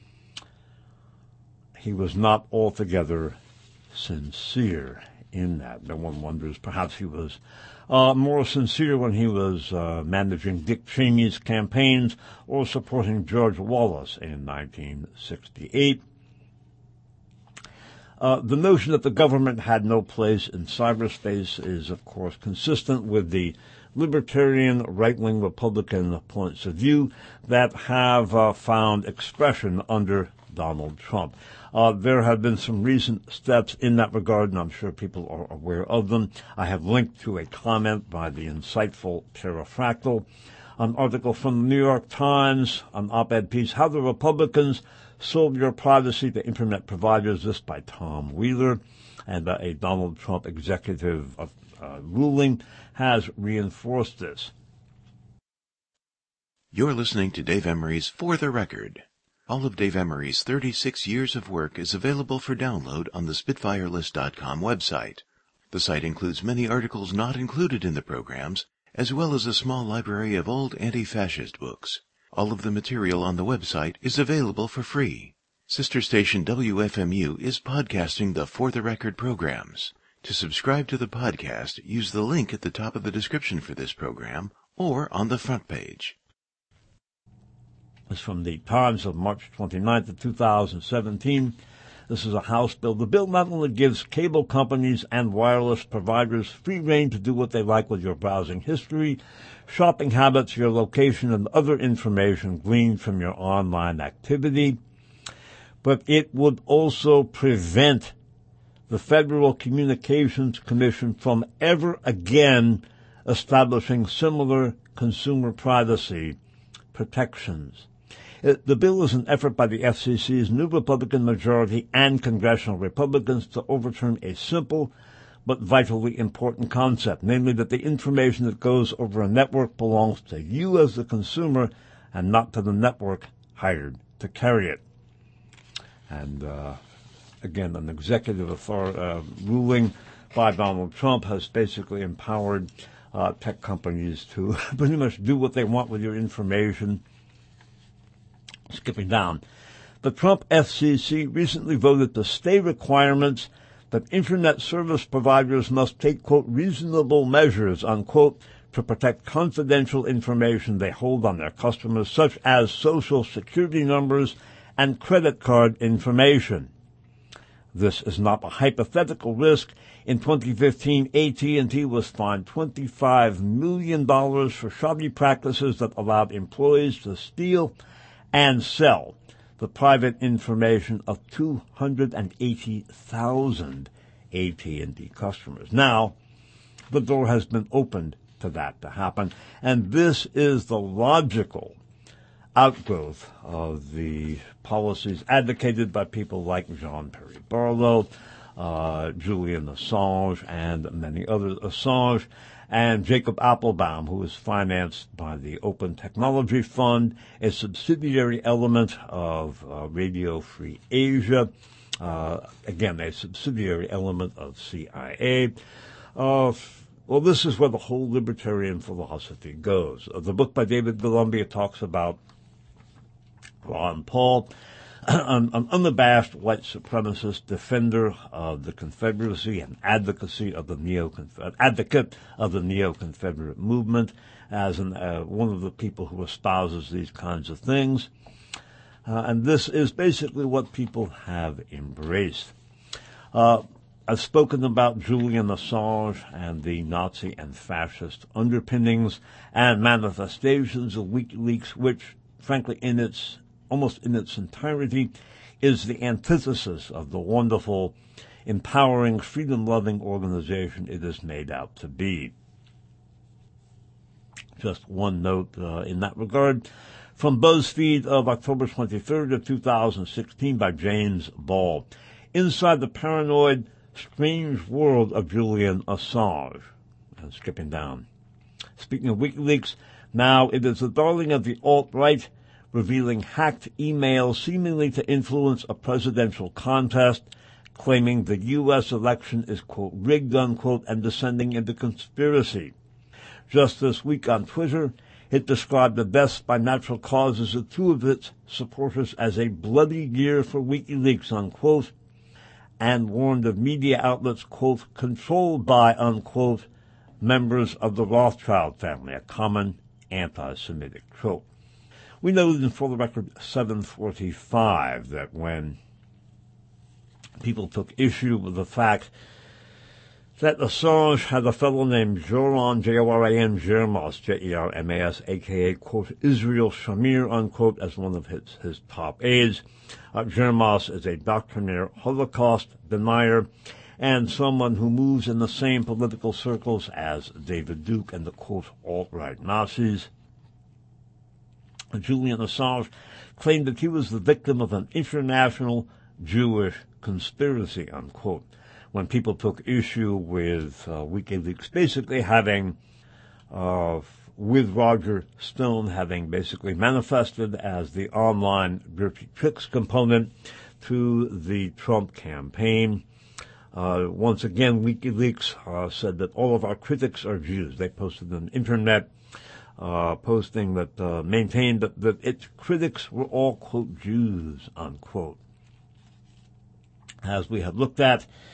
he was not altogether sincere in that. No one wonders, perhaps he was uh, more sincere when he was uh, managing Dick Cheney's campaigns or supporting George Wallace in nineteen sixty-eight. Uh, the notion that the government had no place in cyberspace is, of course, consistent with the libertarian, right-wing Republican points of view that have uh, found expression under Donald Trump. Uh, there have been some recent steps in that regard, and I'm sure people are aware of them. I have linked to a comment by the insightful Pterrafractal, an article from the New York Times, an op-ed piece, How the Republicans Sold Your Privacy to Internet Providers, this by Tom Wheeler, and uh, a Donald Trump executive uh, ruling has reinforced this. You're listening to Dave Emery's For the Record. All of Dave Emery's thirty-six years of work is available for download on the Spitfire List dot com website. The site includes many articles not included in the programs, as well as a small library of old anti-fascist books. All of the material on the website is available for free. Sister station W F M U is podcasting the For the Record programs. To subscribe to the podcast, use the link at the top of the description for this program or on the front page. It's from the Times of March twenty-ninth of two thousand seventeen. This is a House bill. The bill not only gives cable companies and wireless providers free rein to do what they like with your browsing history, shopping habits, your location, and other information gleaned from your online activity, but it would also prevent the Federal Communications Commission from ever again establishing similar consumer privacy protections. It, the bill is an effort by the F C C's new Republican majority and congressional Republicans to overturn a simple but vitally important concept, namely that the information that goes over a network belongs to you as the consumer and not to the network hired to carry it. And uh, again, an executive author- uh, ruling by Donald Trump has basically empowered uh, tech companies to pretty much do what they want with your information. Skipping down, the Trump F C C recently voted to stay requirements that Internet service providers must take, quote, reasonable measures, unquote, to protect confidential information they hold on their customers, such as social security numbers and credit card information. This is not a hypothetical risk. In twenty fifteen, A T and T was fined twenty-five million dollars for shoddy practices that allowed employees to steal and sell the private information of two hundred eighty thousand A T and T customers. Now, the door has been opened to that to happen, and this is the logical outgrowth of the policies advocated by people like John Perry Barlow, uh, Julian Assange, and many others. Assange and Jacob Appelbaum, who is financed by the Open Technology Fund, a subsidiary element of uh, Radio Free Asia, uh, again, a subsidiary element of C I A. Uh, well, this is where the whole libertarian philosophy goes. Uh, the book by David Columbia talks about Ron Paul, an, an unabashed white supremacist defender of the Confederacy and advocacy of the neo advocate of the neo-Confederate movement, as an, uh, one of the people who espouses these kinds of things. Uh, and this is basically what people have embraced. Uh, I've spoken about Julian Assange and the Nazi and fascist underpinnings and manifestations of WikiLeaks, which, frankly, in its almost in its entirety, is the antithesis of the wonderful, empowering, freedom-loving organization it is made out to be. Just one note uh, in that regard. From BuzzFeed of October twenty-third of two thousand sixteen by James Ball. Inside the paranoid, strange world of Julian Assange. And skipping down. Speaking of WikiLeaks, now it is the darling of the alt-right, revealing hacked emails seemingly to influence a presidential contest, claiming the U S election is, quote, rigged, unquote, and descending into conspiracy. Just this week on Twitter, it described the deaths by natural causes of two of its supporters as a bloody year for WikiLeaks, unquote, and warned of media outlets, quote, controlled by, unquote, members of the Rothschild family, a common anti-Semitic trope. We noted in For the Record seven forty-five that when people took issue with the fact that Assange had a fellow named Joran, J O R A N, Jermas, J E R M A S, a k a, quote, Israel Shamir, unquote, as one of his, his top aides. Uh, Jermas is a doctrinaire Holocaust denier and someone who moves in the same political circles as David Duke and the, quote, alt-right Nazis. Julian Assange claimed that he was the victim of an international Jewish conspiracy, unquote, when people took issue with uh, WikiLeaks basically having, uh, with Roger Stone having basically manifested as the online dirty tricks component to the Trump campaign. Uh, once again, WikiLeaks uh, said that all of our critics are Jews. They posted an internet Uh, posting that uh, maintained that, that its critics were all, quote, Jews, unquote. As we have looked at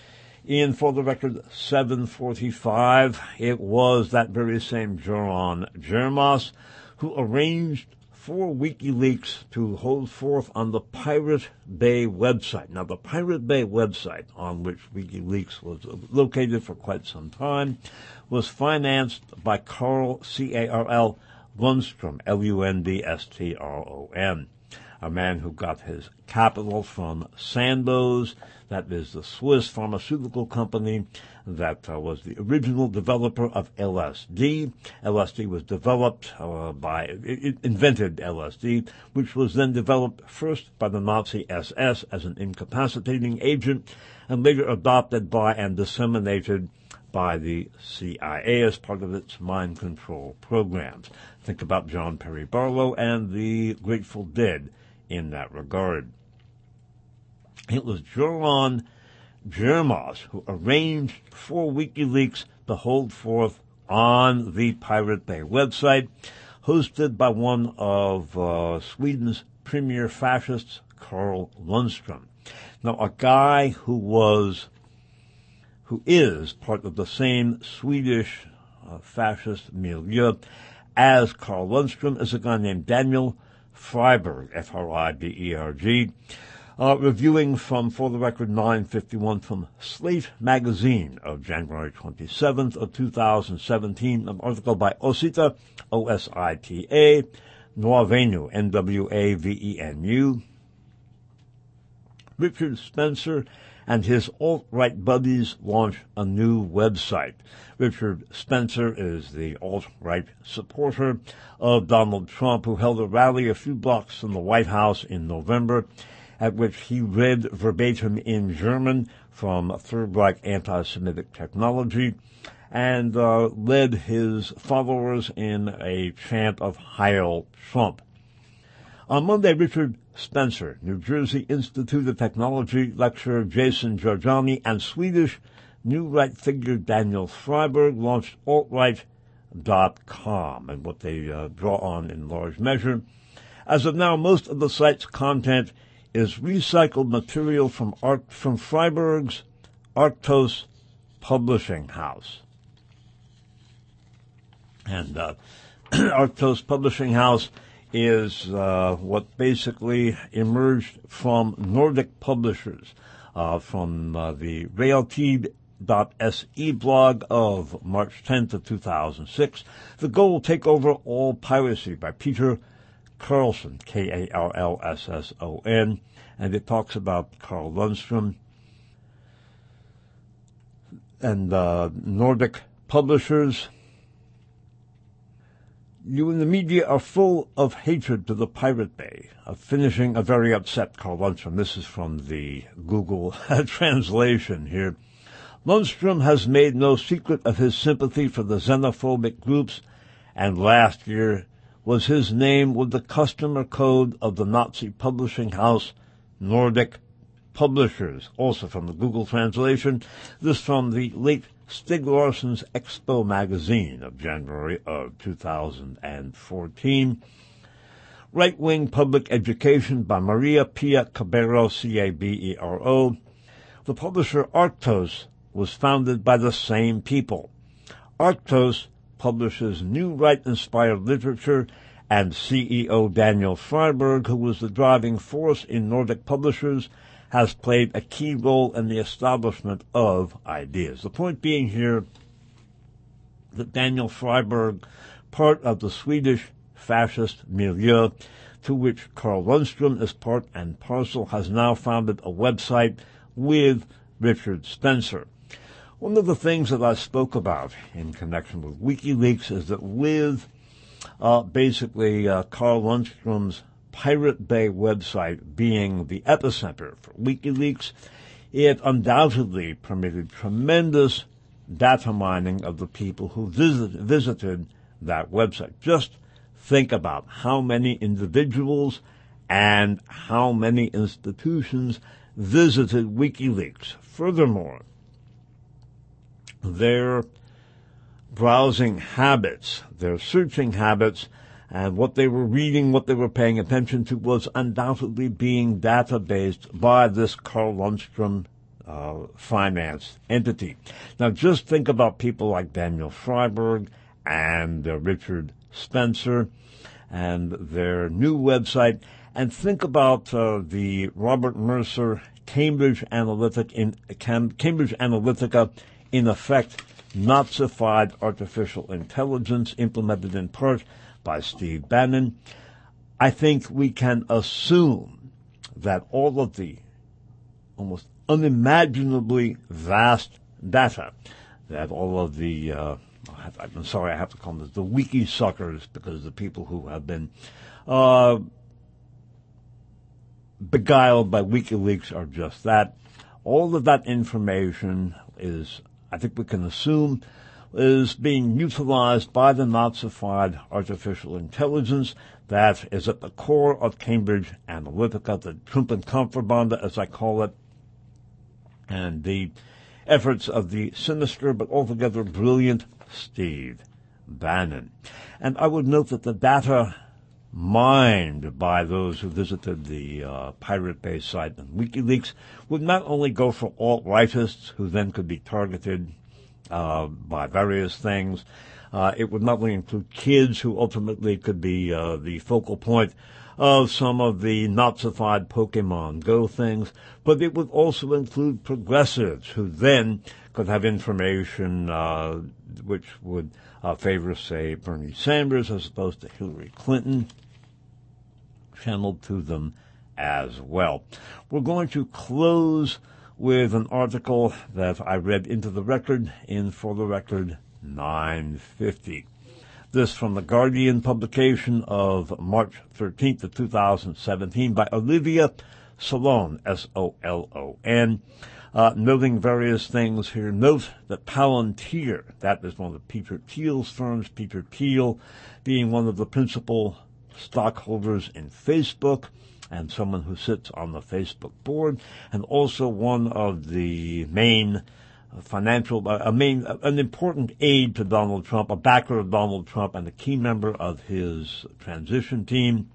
In, for the record, seven forty-five, it was that very same Joran Germas who arranged for WikiLeaks to hold forth on the Pirate Bay website. Now, the Pirate Bay website, on which WikiLeaks was located for quite some time, was financed by Carl, C A R L, Lundstrom, L U N D S T R O N, a man who got his capital from Sandoz, that is the Swiss pharmaceutical company that uh, was the original developer of L S D. L S D was developed uh, by, it, it invented L S D, which was then developed first by the Nazi S S as an incapacitating agent, and later adopted by and disseminated by the C I A as part of its mind control programs. Think about John Perry Barlow and the Grateful Dead in that regard. It was Joran Germas who arranged for WikiLeaks to hold forth on the Pirate Bay website, hosted by one of uh, Sweden's premier fascists, Carl Lundstrom. Now, a guy who was, who is part of the same Swedish uh, fascist milieu as Carl Lundstrom is a guy named Daniel Friberg, F R I B E R G, uh, reviewing from, for the record, nine fifty-one from Slate magazine of January twenty-seventh of two thousand seventeen, an article by Osita, O S I T A, Nwavenu, N W A V E N U. Richard Spencer and his alt-right buddies launch a new website. Richard Spencer is the alt-right supporter of Donald Trump, who held a rally a few blocks from the White House in November, at which he read verbatim in German from Third Reich anti-Semitic technology, and uh, led his followers in a chant of Heil Trump. On Monday, Richard Spencer, New Jersey Institute of Technology lecturer Jason Georgiani, and Swedish New Right figure Daniel Friberg launched alt-right dot com, and what they uh, draw on in large measure. As of now, most of the site's content is recycled material from Art, from Friberg's Arctos Publishing House. And uh, Arctos Publishing House is uh, what basically emerged from Nordic publishers, uh, from uh, the Realtid dot S E blog of March tenth of two thousand six. The goal, take over all piracy, by Peter Carlson, K A R L S S O N, and it talks about Carl Lundstrom and uh, Nordic publishers. You in the media are full of hatred to the Pirate Bay, of finishing a very upset Carl Lundstrom. This is from the Google translation here. Lundstrom has made no secret of his sympathy for the xenophobic groups, and last year was his name with the customer code of the Nazi publishing house Nordic Publishers, also from the Google translation. This from the late Stig Larsson's Expo magazine of January of two thousand fourteen. Right-Wing Public Education by Maria Pia Cabero, C A B E R O. The publisher Arctos was founded by the same people. Arctos publishes new right-inspired literature, and C E O Daniel Friberg, who was the driving force in Nordic Publishers, has played a key role in the establishment of ideas. The point being here that Daniel Friberg, part of the Swedish fascist milieu, to which Carl Lundstrom is part and parcel, has now founded a website with Richard Spencer. One of the things that I spoke about in connection with WikiLeaks is that with uh, basically uh, Carl Lundstrom's Pirate Bay website being the epicenter for WikiLeaks, it undoubtedly permitted tremendous data mining of the people who visit, visited that website. Just think about how many individuals and how many institutions visited WikiLeaks. Furthermore, their browsing habits, their searching habits, and what they were reading, what they were paying attention to, was undoubtedly being databased by this Carl Lundstrom uh, finance entity. Now, just think about people like Daniel Freiberg and uh, Richard Spencer and their new website, and think about uh, the Robert Mercer Cambridge Analytic in, Cambridge Analytica, in effect, Nazified artificial intelligence implemented in part by Steve Bannon. I think we can assume that all of the almost unimaginably vast data that all of the, uh, I'm sorry, I have to call them the wiki suckers, because the people who have been uh, beguiled by WikiLeaks are just that. All of that information is, I think we can assume, is being utilized by the Nazified artificial intelligence that is at the core of Cambridge Analytica, the Trumpenkampfverbande, as I call it, and the efforts of the sinister but altogether brilliant Steve Bannon. And I would note that the data mined by those who visited the uh, pirate-based site on WikiLeaks would not only go for alt-rightists, who then could be targeted uh, by various things. Uh, it would not only include kids, who ultimately could be uh, the focal point of some of the Nazified Pokemon Go things, but it would also include progressives, who then could have information uh, which would uh, favor, say, Bernie Sanders as opposed to Hillary Clinton, channeled to them as well. We're going to close with an article that I read into the record in For the Record nine fifty. This from the Guardian publication of March thirteenth of two thousand seventeen by Olivia Solon, S O L O N, uh, noting various things here. Note that Palantir, that is one of Peter Thiel's firms, Peter Thiel being one of the principal stockholders in Facebook and someone who sits on the Facebook board, and also one of the main financial, a main, an important aide to Donald Trump, a backer of Donald Trump, and a key member of his transition team.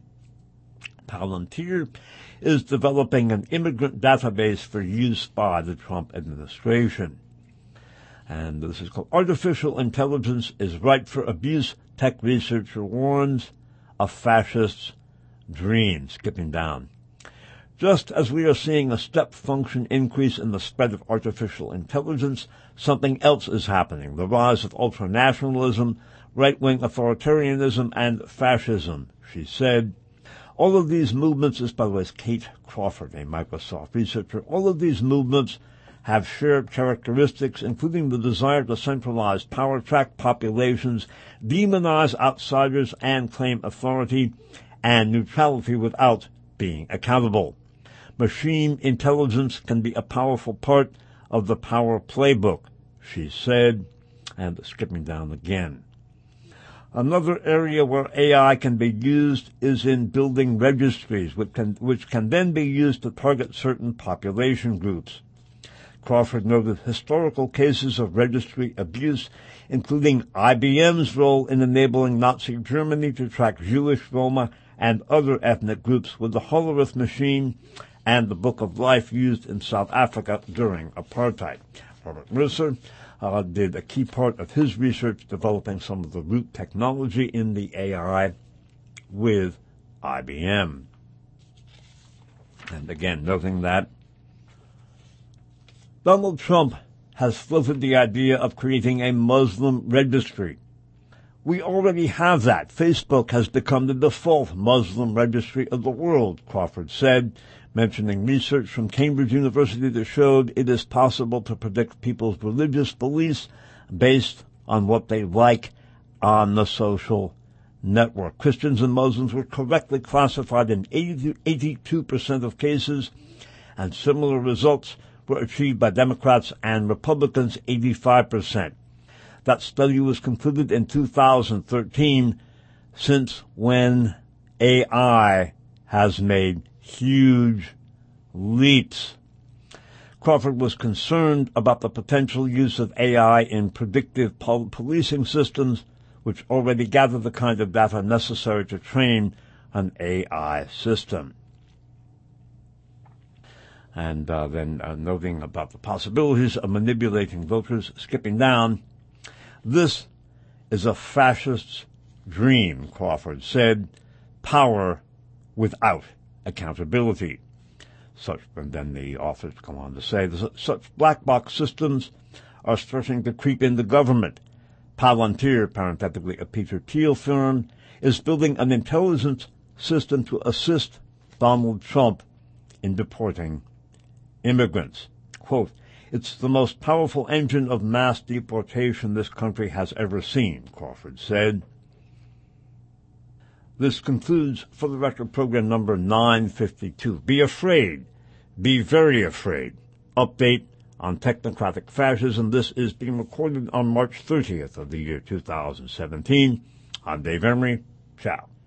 Palantir is developing an immigrant database for use by the Trump administration. And this is called Artificial Intelligence is Ripe for Abuse, Tech Researcher Warns, a Fascist's Dream. Skipping down. Just as we are seeing a step function increase in the spread of artificial intelligence, something else is happening. The rise of ultranationalism, right-wing authoritarianism, and fascism, she said. All of these movements, this by the way is Kate Crawford, a Microsoft researcher, all of these movements have shared characteristics, including the desire to centralize power, track populations, demonize outsiders, and claim authority and neutrality without being accountable. Machine intelligence can be a powerful part of the power playbook, she said, and skipping down again. Another area where A I can be used is in building registries, which can, which can then be used to target certain population groups. Crawford noted historical cases of registry abuse, including I B M's role in enabling Nazi Germany to track Jewish, Roma, and other ethnic groups with the Hollerith machine, and the Book of Life used in South Africa during apartheid. Robert Mercer uh, did a key part of his research developing some of the root technology in the A I with I B M. And again, noting that Donald Trump has floated the idea of creating a Muslim registry. We already have that. Facebook has become the default Muslim registry of the world, Crawford said, mentioning research from Cambridge University that showed it is possible to predict people's religious beliefs based on what they like on the social network. Christians and Muslims were correctly classified in eighty-two percent of cases, and similar results were achieved by Democrats and Republicans, eighty-five percent. That study was concluded in two thousand thirteen, since when A I has made huge leaps. Crawford was concerned about the potential use of A I in predictive pol- policing systems, which already gather the kind of data necessary to train an A I system. And uh, then uh, noting about the possibilities of manipulating voters, skipping down, this is a fascist's dream, Crawford said, power without accountability. Such, and then the authors come on to say, such black box systems are starting to creep into government. Palantir, parenthetically a Peter Thiel firm, is building an intelligence system to assist Donald Trump in deporting immigrants. Quote, it's the most powerful engine of mass deportation this country has ever seen, Crawford said. This concludes For the Record program number nine fifty-two. Be afraid. Be very afraid. Update on technocratic fascism. This is being recorded on March thirtieth of the year two thousand seventeen. I'm Dave Emery. Ciao.